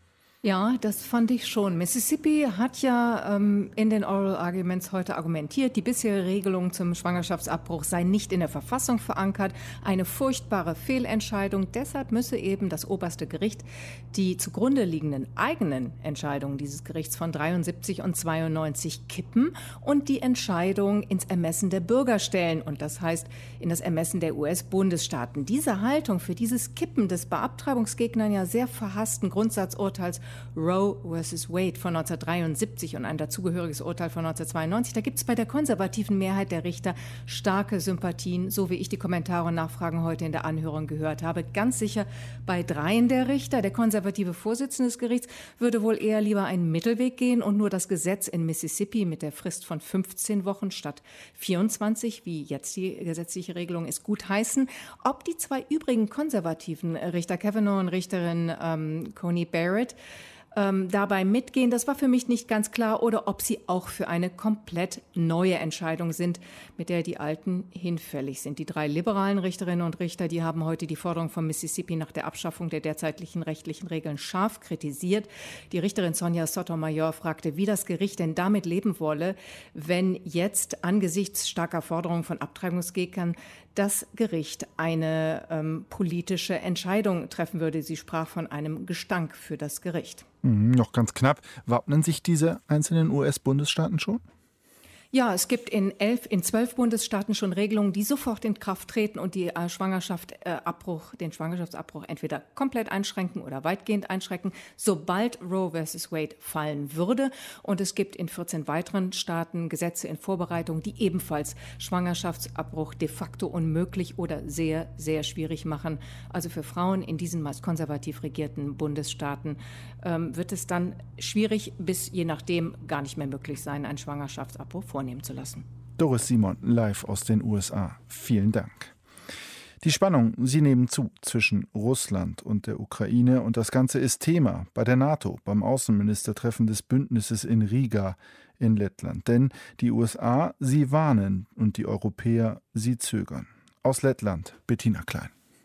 Ja, das fand ich schon. Mississippi hat ja ähm, in den Oral Arguments heute argumentiert, die bisherige Regelung zum Schwangerschaftsabbruch sei nicht in der Verfassung verankert. Eine furchtbare Fehlentscheidung. Deshalb müsse eben das oberste Gericht die zugrunde liegenden eigenen Entscheidungen dieses Gerichts von dreiundsiebzig und zweiundneunzig kippen und die Entscheidung ins Ermessen der Bürger stellen. Und das heißt in das Ermessen der U S-Bundesstaaten. Diese Haltung für dieses Kippen des bei Abtreibungsgegnern ja sehr verhassten Grundsatzurteils Roe versus Wade von neunzehnhundertdreiundsiebzig und ein dazugehöriges Urteil von neunzehnhundertzweiundneunzig. Da gibt es bei der konservativen Mehrheit der Richter starke Sympathien, so wie ich die Kommentare und Nachfragen heute in der Anhörung gehört habe. Ganz sicher bei dreien der Richter. Der konservative Vorsitzende des Gerichts würde wohl eher lieber einen Mittelweg gehen und nur das Gesetz in Mississippi mit der Frist von fünfzehn Wochen statt vierundzwanzig, wie jetzt die gesetzliche Regelung ist, gutheißen. Ob die zwei übrigen konservativen Richter, Kavanaugh und Richterin ähm, Coney Barrett, Ähm, dabei mitgehen, das war für mich nicht ganz klar, oder ob sie auch für eine komplett neue Entscheidung sind, mit der die Alten hinfällig sind. Die drei liberalen Richterinnen und Richter, die haben heute die Forderung von Mississippi nach der Abschaffung der derzeitlichen rechtlichen Regeln scharf kritisiert. Die Richterin Sonja Sotomayor fragte, wie das Gericht denn damit leben wolle, wenn jetzt angesichts starker Forderungen von Abtreibungsgegnern das Gericht eine ähm, politische Entscheidung treffen würde. Sie sprach von einem Gestank für das Gericht. Mhm, noch ganz knapp. Wappnen sich diese einzelnen U S-Bundesstaaten schon? Ja, es gibt in elf, in zwölf Bundesstaaten schon Regelungen, die sofort in Kraft treten und die äh, Schwangerschaft, äh, Abbruch, den Schwangerschaftsabbruch entweder komplett einschränken oder weitgehend einschränken, sobald Roe versus Wade fallen würde. Und es gibt in vierzehn weiteren Staaten Gesetze in Vorbereitung, die ebenfalls Schwangerschaftsabbruch de facto unmöglich oder sehr, sehr schwierig machen. Also für Frauen in diesen meist konservativ regierten Bundesstaaten ähm, wird es dann schwierig bis je nachdem gar nicht mehr möglich sein, einen Schwangerschaftsabbruch vorzunehmen zu lassen. Doris Simon, live aus den U S A. Vielen Dank. Die Spannungen, sie nehmen zu zwischen Russland und der Ukraine und das Ganze ist Thema bei der NATO, beim Außenministertreffen des Bündnisses in Riga in Lettland. Denn die U S A, sie warnen und die Europäer, sie zögern. Aus Lettland, Bettina Klein.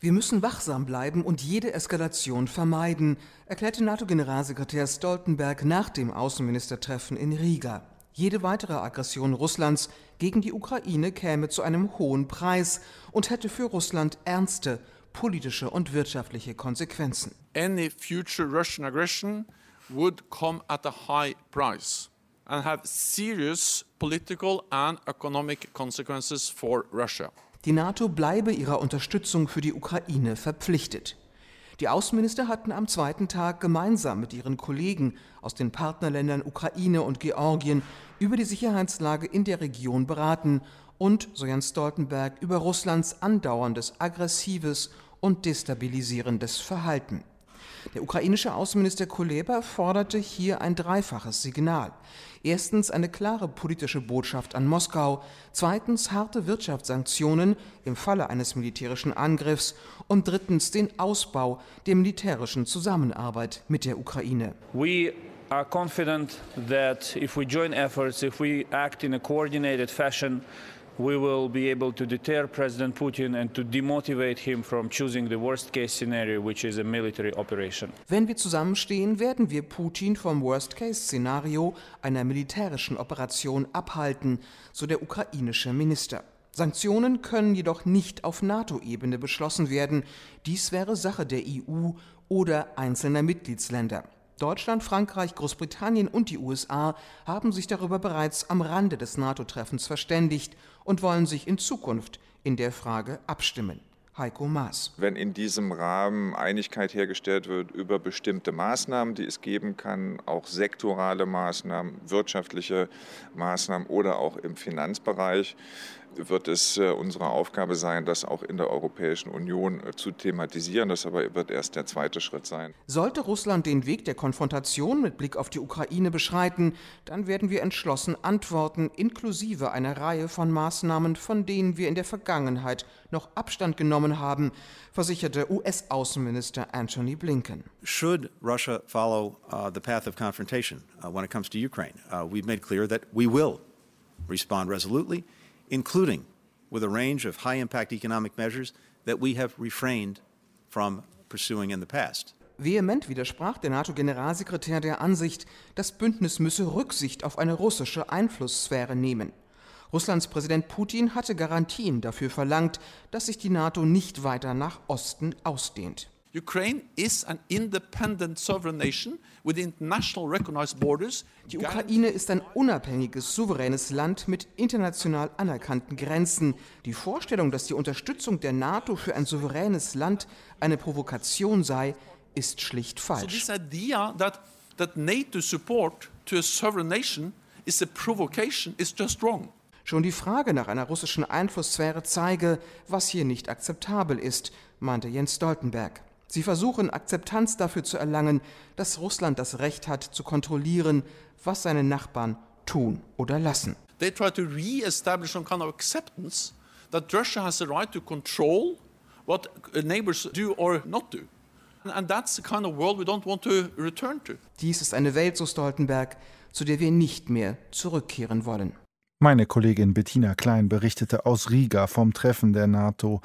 Wir müssen wachsam bleiben und jede Eskalation vermeiden, erklärte NATO-Generalsekretär Stoltenberg nach dem Außenministertreffen in Riga. Jede weitere Aggression Russlands gegen die Ukraine käme zu einem hohen Preis und hätte für Russland ernste politische und wirtschaftliche Konsequenzen. Any future Russian aggression would come at a high price and have serious political and economic consequences for Russia. Die NATO bleibe ihrer Unterstützung für die Ukraine verpflichtet. Die Außenminister hatten am zweiten Tag gemeinsam mit ihren Kollegen aus den Partnerländern Ukraine und Georgien über die Sicherheitslage in der Region beraten und, so Jens Stoltenberg, über Russlands andauerndes, aggressives und destabilisierendes Verhalten. Der ukrainische Außenminister Kuleba forderte hier ein dreifaches Signal. Erstens eine klare politische Botschaft an Moskau, zweitens harte Wirtschaftssanktionen im Falle eines militärischen Angriffs und drittens den Ausbau der militärischen Zusammenarbeit mit der Ukraine. We are confident that if we join efforts, if we act in a coordinated fashion, we will be able to deter President Putin and to demotivate him from choosing the worst-case scenario, which is a military operation. Wenn wir zusammenstehen, werden wir Putin vom Worst-Case-Szenario einer militärischen Operation abhalten, so der ukrainische Minister. Sanktionen können jedoch nicht auf NATO-Ebene beschlossen werden. Dies wäre Sache der E U oder einzelner Mitgliedsländer. Deutschland, Frankreich, Großbritannien und die U S A haben sich darüber bereits am Rande des NATO-Treffens verständigt und wollen sich in Zukunft in der Frage abstimmen. Heiko Maas. Wenn in diesem Rahmen Einigkeit hergestellt wird über bestimmte Maßnahmen, die es geben kann, auch sektorale Maßnahmen, wirtschaftliche Maßnahmen oder auch im Finanzbereich, wird es äh, unsere Aufgabe sein, das auch in der Europäischen Union äh, zu thematisieren. Das aber wird erst der zweite Schritt sein. Sollte Russland den Weg der Konfrontation mit Blick auf die Ukraine beschreiten, dann werden wir entschlossen antworten, inklusive einer Reihe von Maßnahmen, von denen wir in der Vergangenheit noch Abstand genommen haben, versicherte U S-Außenminister Antony Blinken. Should Russia follow uh, the path of confrontation uh, when it comes to Ukraine, uh, we've made clear that we will respond resolutely, including with a range of high-impact economic measures that we have refrained from pursuing in the past. Vehement widersprach der NATO-Generalsekretär der Ansicht, das Bündnis müsse Rücksicht auf eine russische Einflusssphäre nehmen. Russlands Präsident Putin hatte Garantien dafür verlangt, dass sich die NATO nicht weiter nach Osten ausdehnt. Ukraine is an independent sovereign nation with international recognized borders. Die Ukraine ist ein unabhängiges, souveränes Land mit international anerkannten Grenzen. Die Vorstellung, dass die Unterstützung der NATO für ein souveränes Land eine Provokation sei, ist schlicht falsch. So this idea that that NATO support to a sovereign nation is a provocation is just wrong. Schon die Frage nach einer russischen Einflusssphäre zeige, was hier nicht akzeptabel ist, meinte Jens Stoltenberg. Sie versuchen, Akzeptanz dafür zu erlangen, dass Russland das Recht hat, zu kontrollieren, was seine Nachbarn tun oder lassen. They try to re-establish some kind of acceptance that Russia has the right to control what neighbors do or not do. And that's the kind of world we don't want to return to. Dies ist eine Welt, so Stoltenberg, zu der wir nicht mehr zurückkehren wollen. Meine Kollegin Bettina Klein berichtete aus Riga vom Treffen der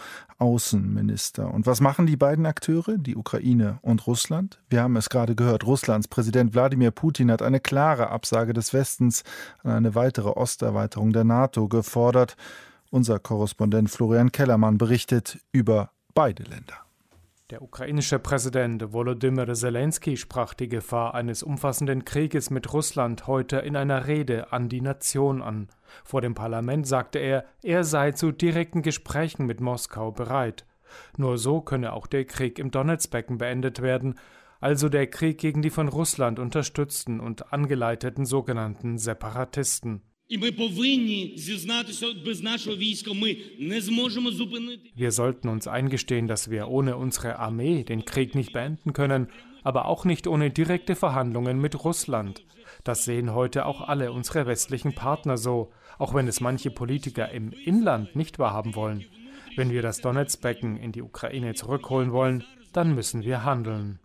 NATO-Außenminister. Und was machen die beiden Akteure, die Ukraine und Russland? Wir haben es gerade gehört, Russlands Präsident Wladimir Putin hat eine klare Absage des Westens an eine weitere Osterweiterung der NATO gefordert. Unser Korrespondent Florian Kellermann berichtet über beide Länder. Der ukrainische Präsident Volodymyr Zelensky sprach die Gefahr eines umfassenden Krieges mit Russland heute in einer Rede an die Nation an. Vor dem Parlament sagte er, er sei zu direkten Gesprächen mit Moskau bereit. Nur so könne auch der Krieg im Donezbecken beendet werden, also der Krieg gegen die von Russland unterstützten und angeleiteten sogenannten Separatisten. Wir sollten uns eingestehen, dass wir ohne unsere Armee den Krieg nicht beenden können, aber auch nicht ohne direkte Verhandlungen mit Russland. Das sehen heute auch alle unsere westlichen Partner so, auch wenn es manche Politiker im Inland nicht wahrhaben wollen. Wenn wir das Donezbecken in die Ukraine zurückholen wollen, dann müssen wir handeln.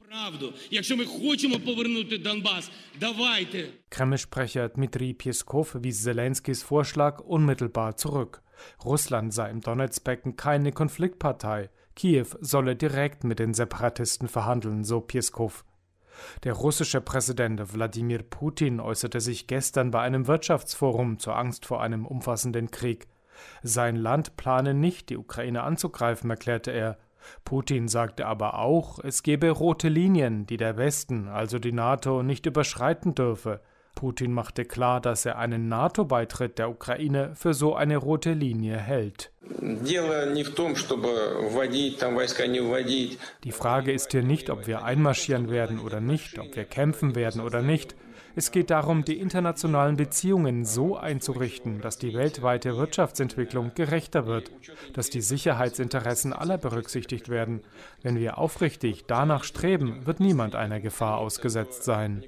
Kreml-Sprecher Dmitri Peskov wies Zelenskys Vorschlag unmittelbar zurück. Russland sei im Donezbecken keine Konfliktpartei. Kiew solle direkt mit den Separatisten verhandeln, so Pieskow. Der russische Präsident Wladimir Putin äußerte sich gestern bei einem Wirtschaftsforum zur Angst vor einem umfassenden Krieg. Sein Land plane nicht, die Ukraine anzugreifen, erklärte er. Putin sagte aber auch, es gebe rote Linien, die der Westen, also die NATO, nicht überschreiten dürfe. Putin machte klar, dass er einen NATO-Beitritt der Ukraine für so eine rote Linie hält. Die Frage ist hier nicht, ob wir einmarschieren werden oder nicht, ob wir kämpfen werden oder nicht. Es geht darum, die internationalen Beziehungen so einzurichten, dass die weltweite Wirtschaftsentwicklung gerechter wird, dass die Sicherheitsinteressen aller berücksichtigt werden. Wenn wir aufrichtig danach streben, wird niemand einer Gefahr ausgesetzt sein.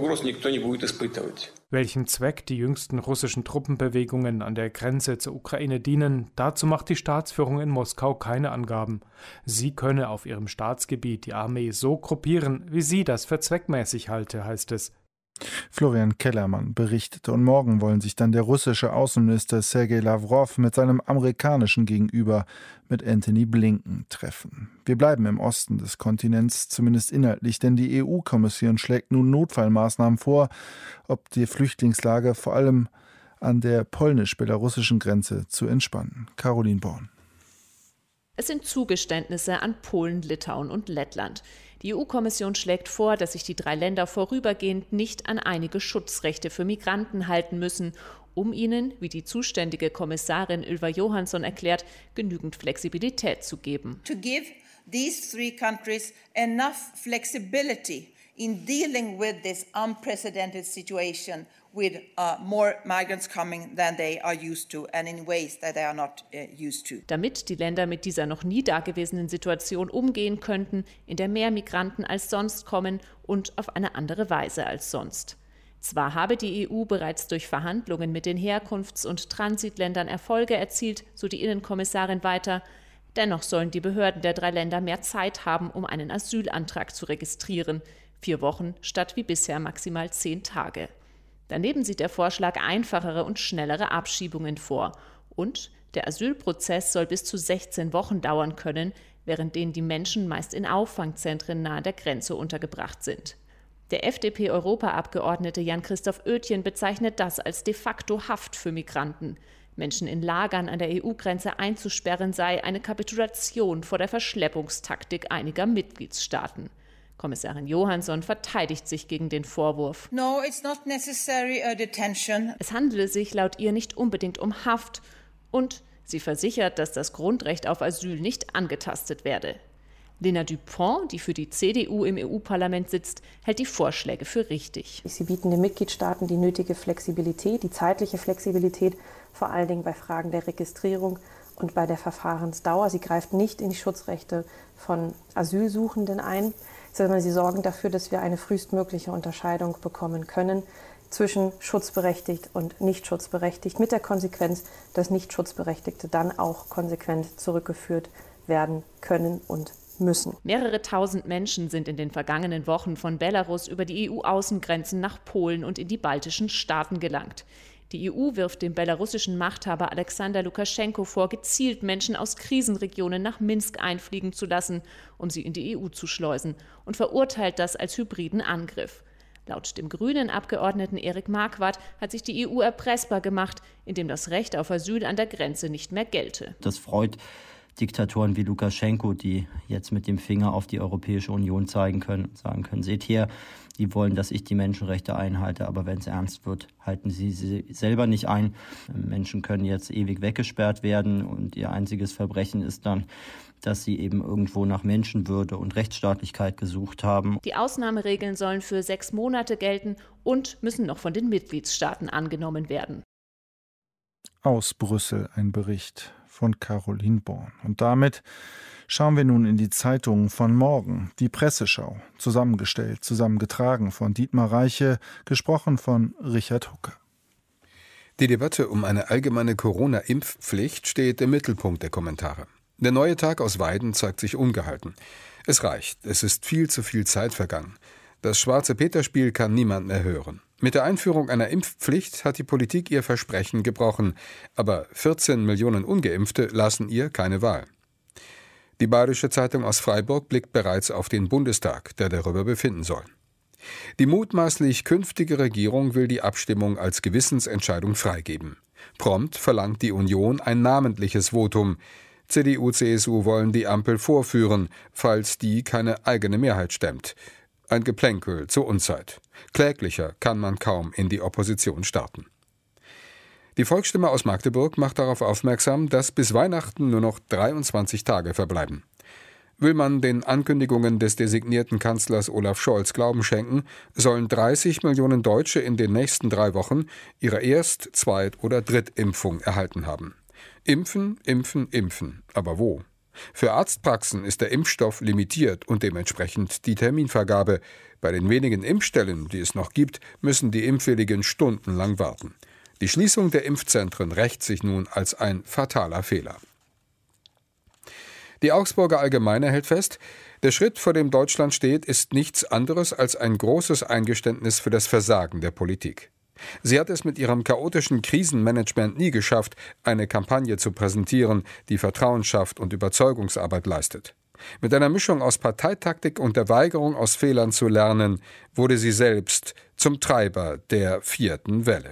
Welchem Zweck die jüngsten russischen Truppenbewegungen an der Grenze zur Ukraine dienen, dazu macht die Staatsführung in Moskau keine Angaben. Sie könne auf ihrem Staatsgebiet die Armee so gruppieren, wie sie das für zweckmäßig halte, heißt es. Florian Kellermann berichtete, und morgen wollen sich dann der russische Außenminister Sergei Lavrov mit seinem amerikanischen Gegenüber, mit Antony Blinken, treffen. Wir bleiben im Osten des Kontinents, zumindest inhaltlich, denn die E U-Kommission schlägt nun Notfallmaßnahmen vor, ob die Flüchtlingslage vor allem an der polnisch-belarussischen Grenze zu entspannen. Caroline Born. Es sind Zugeständnisse an Polen, Litauen und Lettland. Die E U-Kommission schlägt vor, dass sich die drei Länder vorübergehend nicht an einige Schutzrechte für Migranten halten müssen, um ihnen, wie die zuständige Kommissarin Ylva Johansson erklärt, genügend Flexibilität zu geben. To give these three countries enough flexibility in dealing with this unprecedented situation with uh, more migrants coming than they are used to and in ways that they are not uh, used to. Damit die Länder mit dieser noch nie dagewesenen Situation umgehen könnten, in der mehr Migranten als sonst kommen und auf eine andere Weise als sonst. Zwar habe die E U bereits durch Verhandlungen mit den Herkunfts- und Transitländern Erfolge erzielt, so die Innenkommissarin weiter, dennoch sollen die Behörden der drei Länder mehr Zeit haben, um einen Asylantrag zu registrieren. Vier Wochen statt wie bisher maximal zehn Tage. Daneben sieht der Vorschlag einfachere und schnellere Abschiebungen vor. Und der Asylprozess soll bis zu sechzehn Wochen dauern können, während denen die Menschen meist in Auffangzentren nahe der Grenze untergebracht sind. Der F D P-Europaabgeordnete Jan-Christoph Oetjen bezeichnet das als de facto Haft für Migranten. Menschen in Lagern an der E U-Grenze einzusperren sei eine Kapitulation vor der Verschleppungstaktik einiger Mitgliedstaaten. Kommissarin Johansson verteidigt sich gegen den Vorwurf. No, it's not necessary a detention. Es handele sich laut ihr nicht unbedingt um Haft und sie versichert, dass das Grundrecht auf Asyl nicht angetastet werde. Lena Dupont, die für die C D U im E U-Parlament sitzt, hält die Vorschläge für richtig. Sie bieten den Mitgliedstaaten die nötige Flexibilität, die zeitliche Flexibilität, vor allen Dingen bei Fragen der Registrierung und bei der Verfahrensdauer. Sie greift nicht in die Schutzrechte von Asylsuchenden ein, sondern sie sorgen dafür, dass wir eine frühestmögliche Unterscheidung bekommen können zwischen schutzberechtigt und nicht schutzberechtigt, mit der Konsequenz, dass nicht Schutzberechtigte dann auch konsequent zurückgeführt werden können und müssen. Mehrere tausend Menschen sind in den vergangenen Wochen von Belarus über die E U-Außengrenzen nach Polen und in die baltischen Staaten gelangt. Die E U wirft dem belarussischen Machthaber Alexander Lukaschenko vor, gezielt Menschen aus Krisenregionen nach Minsk einfliegen zu lassen, um sie in die E U zu schleusen, und verurteilt das als hybriden Angriff. Laut dem grünen Abgeordneten Erik Marquardt hat sich die E U erpressbar gemacht, indem das Recht auf Asyl an der Grenze nicht mehr gelte. Das freut Diktatoren wie Lukaschenko, die jetzt mit dem Finger auf die Europäische Union zeigen können und sagen können, seht her, die wollen, dass ich die Menschenrechte einhalte, aber wenn es ernst wird, halten sie sie selber nicht ein. Menschen können jetzt ewig weggesperrt werden und ihr einziges Verbrechen ist dann, dass sie eben irgendwo nach Menschenwürde und Rechtsstaatlichkeit gesucht haben. Die Ausnahmeregeln sollen für sechs Monate gelten und müssen noch von den Mitgliedstaaten angenommen werden. Aus Brüssel ein Bericht von Caroline Born. Und damit schauen wir nun in die Zeitungen von morgen. Die Presseschau, zusammengestellt, zusammengetragen von Dietmar Reiche, gesprochen von Richard Hucke. Die Debatte um eine allgemeine Corona-Impfpflicht steht im Mittelpunkt der Kommentare. Der neue Tag aus Weiden zeigt sich ungehalten. Es reicht, es ist viel zu viel Zeit vergangen. Das Schwarze-Peter-Spiel kann niemand mehr hören. Mit der Einführung einer Impfpflicht hat die Politik ihr Versprechen gebrochen, aber vierzehn Millionen Ungeimpfte lassen ihr keine Wahl. Die Bayerische Zeitung aus Freiburg blickt bereits auf den Bundestag, der darüber befinden soll. Die mutmaßlich künftige Regierung will die Abstimmung als Gewissensentscheidung freigeben. Prompt verlangt die Union ein namentliches Votum. C D U, C S U wollen die Ampel vorführen, falls die keine eigene Mehrheit stemmt. Ein Geplänkel zur Unzeit. Kläglicher kann man kaum in die Opposition starten. Die Volksstimme aus Magdeburg macht darauf aufmerksam, dass bis Weihnachten nur noch dreiundzwanzig Tage verbleiben. Will man den Ankündigungen des designierten Kanzlers Olaf Scholz Glauben schenken, sollen dreißig Millionen Deutsche in den nächsten drei Wochen ihre Erst-, Zweit- oder Drittimpfung erhalten haben. Impfen, impfen, impfen. Aber wo? Für Arztpraxen ist der Impfstoff limitiert und dementsprechend die Terminvergabe. Bei den wenigen Impfstellen, die es noch gibt, müssen die Impfwilligen stundenlang warten. Die Schließung der Impfzentren rächt sich nun als ein fataler Fehler. Die Augsburger Allgemeine hält fest, der Schritt, vor dem Deutschland steht, ist nichts anderes als ein großes Eingeständnis für das Versagen der Politik. Sie hat es mit ihrem chaotischen Krisenmanagement nie geschafft, eine Kampagne zu präsentieren, die Vertrauen schafft und Überzeugungsarbeit leistet. Mit einer Mischung aus Parteitaktik und der Weigerung, aus Fehlern zu lernen, wurde sie selbst zum Treiber der vierten Welle.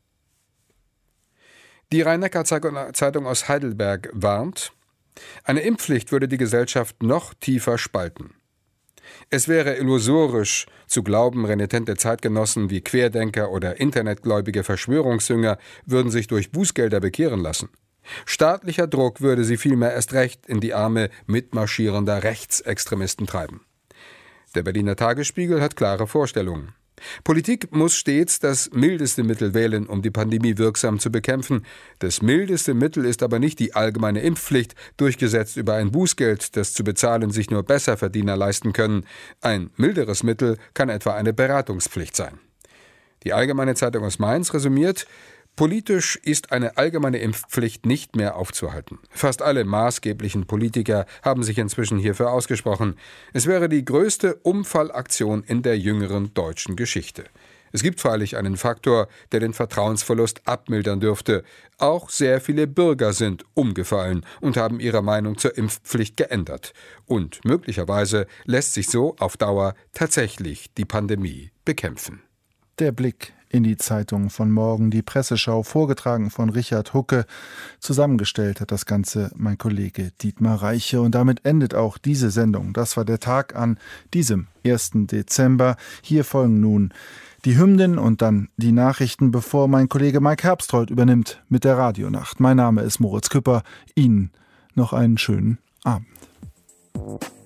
Die Rhein-Neckar-Zeitung aus Heidelberg warnt, eine Impfpflicht würde die Gesellschaft noch tiefer spalten. Es wäre illusorisch zu glauben, renitente Zeitgenossen wie Querdenker oder internetgläubige Verschwörungsjünger würden sich durch Bußgelder bekehren lassen. Staatlicher Druck würde sie vielmehr erst recht in die Arme mitmarschierender Rechtsextremisten treiben. Der Berliner Tagesspiegel hat klare Vorstellungen. Politik muss stets das mildeste Mittel wählen, um die Pandemie wirksam zu bekämpfen. Das mildeste Mittel ist aber nicht die allgemeine Impfpflicht, durchgesetzt über ein Bußgeld, das zu bezahlen sich nur Besserverdiener leisten können. Ein milderes Mittel kann etwa eine Beratungspflicht sein. Die Allgemeine Zeitung aus Mainz resümiert: Politisch ist eine allgemeine Impfpflicht nicht mehr aufzuhalten. Fast alle maßgeblichen Politiker haben sich inzwischen hierfür ausgesprochen. Es wäre die größte Umfallaktion in der jüngeren deutschen Geschichte. Es gibt freilich einen Faktor, der den Vertrauensverlust abmildern dürfte. Auch sehr viele Bürger sind umgefallen und haben ihre Meinung zur Impfpflicht geändert. Und möglicherweise lässt sich so auf Dauer tatsächlich die Pandemie bekämpfen. Der Blick in die Zeitung von morgen, die Presseschau, vorgetragen von Richard Hucke. Zusammengestellt hat das Ganze mein Kollege Dietmar Reiche. Und damit endet auch diese Sendung. Das war der Tag an diesem ersten Dezember. Hier folgen nun die Hymnen und dann die Nachrichten, bevor mein Kollege Mike Herbstrold übernimmt mit der Radionacht. Mein Name ist Moritz Küpper. Ihnen noch einen schönen Abend.